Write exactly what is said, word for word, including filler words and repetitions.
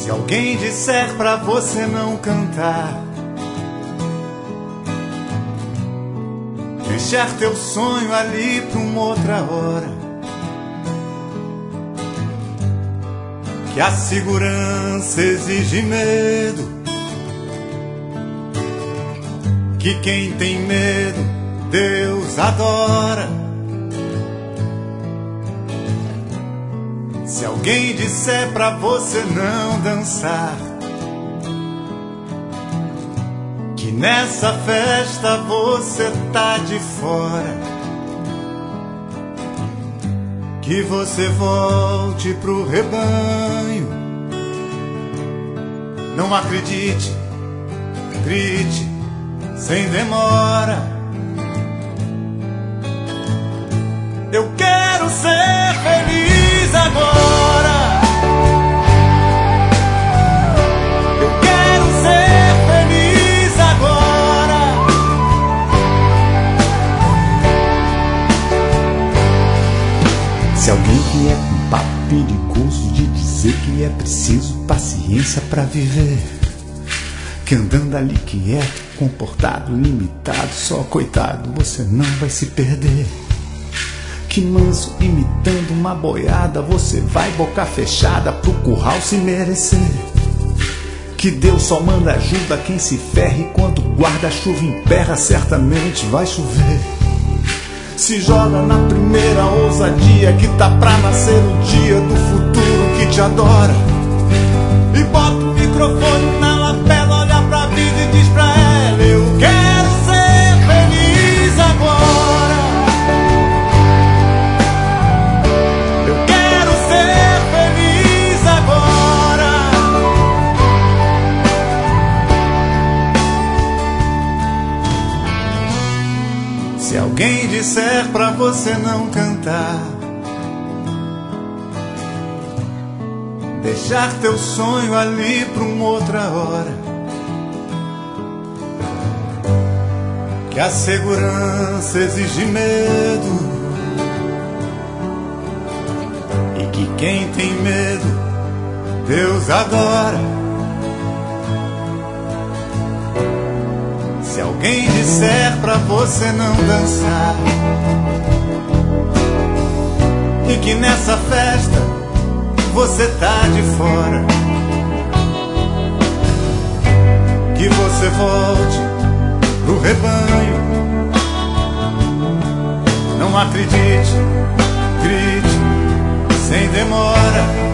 Se alguém disser pra você não cantar, deixar teu sonho ali pra uma outra hora, que a segurança exige medo, que quem tem medo Deus adora. Se alguém disser pra você não dançar, que nessa festa você tá de fora, que você volte pro rebanho, não acredite, grite sem demora. Eu quero ser feliz agora. Eu quero ser feliz agora. Se alguém vier com papo perigoso de dizer que é preciso paciência pra viver, que andando ali quieto, comportado, limitado, só coitado, você não vai se perder. Que manso imitando uma boiada, você vai boca fechada pro curral se merecer. Que Deus só manda ajuda quem se ferra, e quando guarda-chuva emperra, certamente vai chover. Se joga na primeira ousadia, que tá pra nascer o dia do futuro que te adora. E bota o microfone na lapela, olha pra vida e diz pra ela: eu quero ser feliz agora. Eu quero ser feliz agora. Se alguém disser pra você não cantar, deixar teu sonho ali pra uma outra hora, que a segurança exige medo, e que quem tem medo Deus adora. Se alguém disser pra você não dançar, e que nessa festa você tá de fora, que você volte pro rebanho, não acredite, grite sem demora.